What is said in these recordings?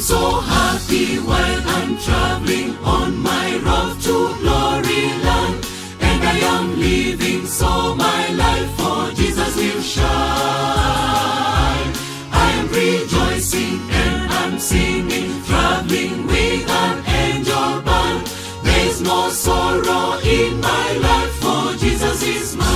so happy while I'm traveling on my road to glory land, and I am living so my life for Jesus will shine. I am rejoicing and I'm singing, traveling with an angel band. There's no sorrow in my life, for Jesus is mine.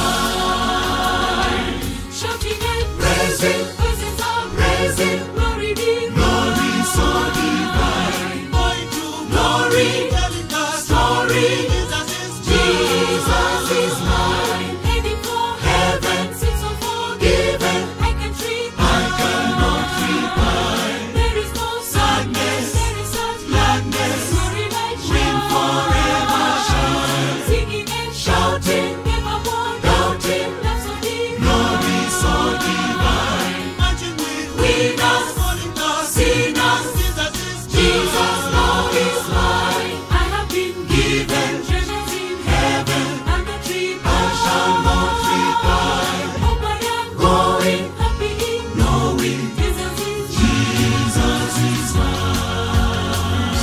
Shouting and praising, praises are praising, glory be, glory so divine, going to glory, telling the story. Jesus is mine, heading for heaven, sins are forgiven. I can treat, I cannot repine. There is no sadness, there is such gladness. Glory light shine, forever shine. Singing and shouting, never one doubting. Love so deep, glory so divine. Marching with us, calling the sinners. Jesus, Lord is mine. I have been given treasures in heaven, and the tree I shall not repine. Hope I am going, happy in knowing Jesus is mine.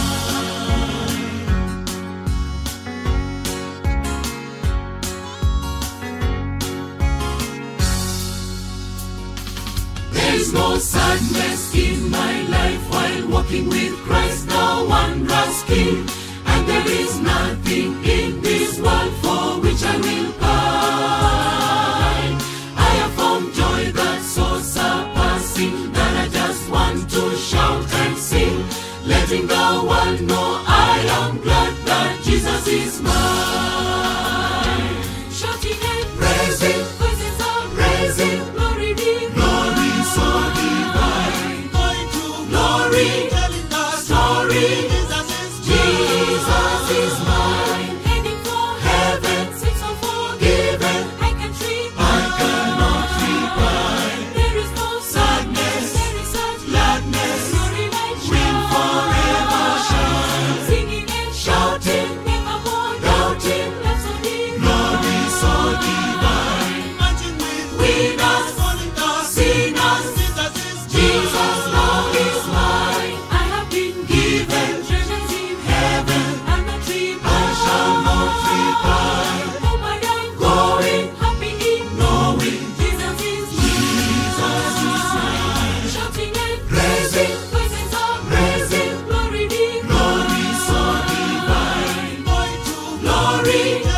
There is no sadness in my life while walking with Christ, the wondrous King. And there is nothing in this world for which I will pine. I have found joy that's so surpassing that I just want to shout and sing, letting the world know I am glad that Jesus is mine. Shouting and praising, voices are praising, glory be, glory so divine, going to glory, telling the story. Jesus is mine, heading for heaven, sins are forgiven. I can treat, I cannot repine. There is no sadness, there is such gladness. Glory light shine, forever shine. Singing and shouting, never more doubting. Love so deep, glory so divine. Marching with us, calling the sinners. Jesus, Lord is mine. I have been given treasures in heaven, and the tree I shall not repine. Home I am going, happy in knowing Jesus is mine. Shouting and praising, voices are praising, glory be, glory so divine, going to glory.